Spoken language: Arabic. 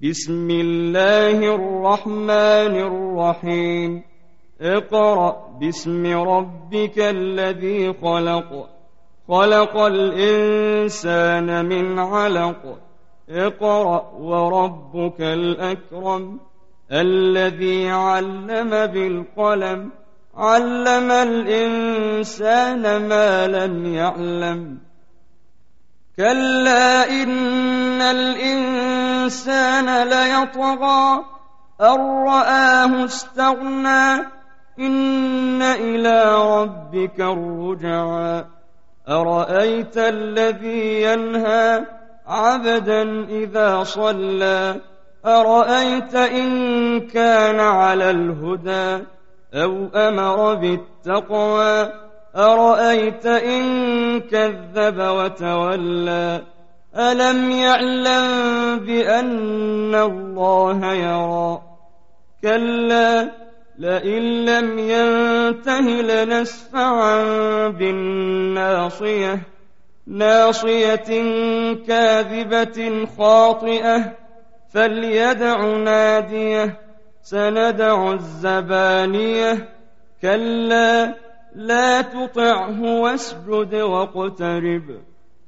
بسم الله الرحمن الرحيم اقرأ باسم ربك الذي خلق خلق الإنسان من علق اقرأ وربك الأكرم الذي علم بالقلم علم الإنسان ما لم يعلم كلا إن الإنسان ليطغى أن رآه استغنى إن إلى ربك الرجعى أرأيت الذي ينهى عبدا إذا صلى أرأيت إن كان على الهدى أو أمر بالتقوى أرأيت إن كذب وتولى ألم يعلم بأن الله يرى كلا لئن لم ينته لنسفعا بالناصية ناصية كاذبة خاطئة فليدع ناديه سندع الزبانية كلا لا تطعه واسجد واقترب